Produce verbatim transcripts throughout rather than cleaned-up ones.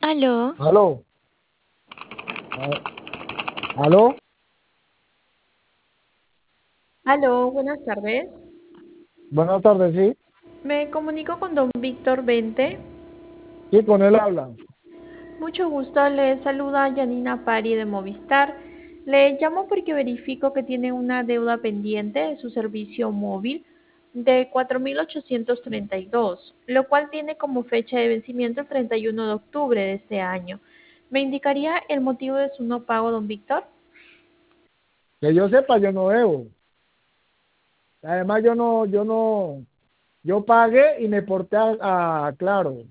Aló, Aló, a- aló, Aló, buenas tardes. buenas tardes, sí, Me comunico con don Víctor Vente. sí, con él habla. Mucho gusto, le saluda Janina Pari de Movistar. Le llamo porque verifico que tiene una deuda pendiente de su servicio móvil de cuatro mil ochocientos treinta y dos, lo cual tiene como fecha de vencimiento el treinta y uno de octubre de este año. ¿Me indicaría el motivo de su no pago, don Víctor? Que yo sepa, yo no debo. Además, yo no, yo no, yo pagué y me porté a, a Claro,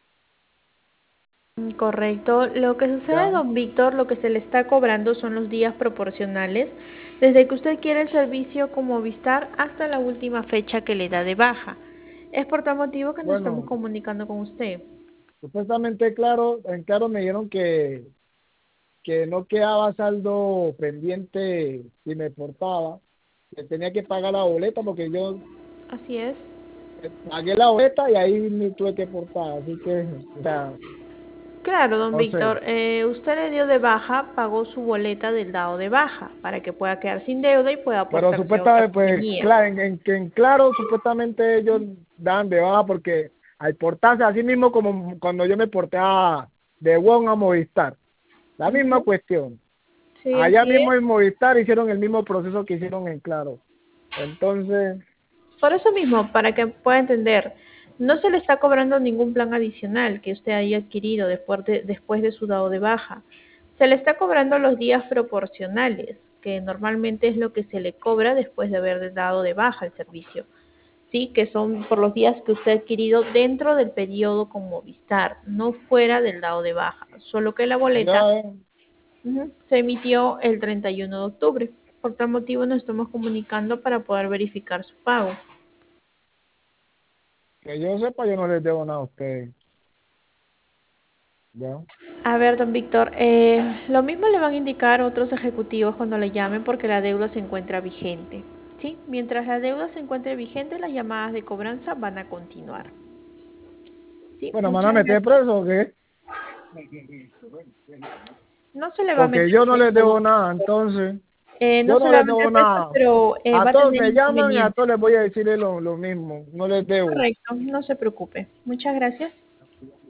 Mm, Correcto. Lo que sucede, ya. don Víctor, lo que se le está cobrando son los días proporcionales, desde que usted quiere el servicio con Movistar hasta la última fecha que le da de baja. Es por tal motivo que nos estamos Bueno, comunicando con usted. supuestamente Claro, en Claro me dijeron que, que no quedaba saldo pendiente si me portaba, que tenía que pagar la boleta porque yo Así es. eh, pagué la boleta y ahí me tuve que portar, así que, o sea, Claro, don no sé. Víctor, eh, usted le dio de baja, pagó su boleta del dado de baja para que pueda quedar sin deuda y pueda Pero aportarse a otra supuestamente, pues, compañía. claro, en, en, que en claro, supuestamente ellos dan de baja porque al portarse así mismo como cuando yo me porté a, de Wong a Movistar, la misma Ujú. cuestión. Sí, Allá así mismo en es. Movistar hicieron el mismo proceso que hicieron en Claro. Entonces, Por eso mismo, para que pueda entender, no se le está cobrando ningún plan adicional que usted haya adquirido después de, después de su dado de baja. Se le está cobrando los días proporcionales, que normalmente es lo que se le cobra después de haber dado de baja el servicio. Sí, que son por los días que usted ha adquirido dentro del periodo con Movistar, no fuera del dado de baja. Solo que la boleta ya, eh, ujú, se emitió el treinta y uno de octubre. Por tal motivo nos estamos comunicando para poder verificar su pago. que yo sepa, yo no les debo nada a ustedes. Ya. A ver, don Víctor, eh, lo mismo le van a indicar otros ejecutivos cuando le llamen porque la deuda se encuentra vigente. ¿Sí? Mientras la deuda se encuentre vigente, las llamadas de cobranza van a continuar. ¿Sí? Bueno, ¿me van a Muchas meter gracias. preso o qué? No se le va a Porque meter yo no les preso, don debo nada, Víctor. entonces, Eh, no yo se no le va a les debo meter preso, nada. pero eh, A va a todos tener me llaman y a inconvenientes. todos les voy a decirle lo, lo mismo, no les debo. Correcto, no se preocupe. Muchas gracias.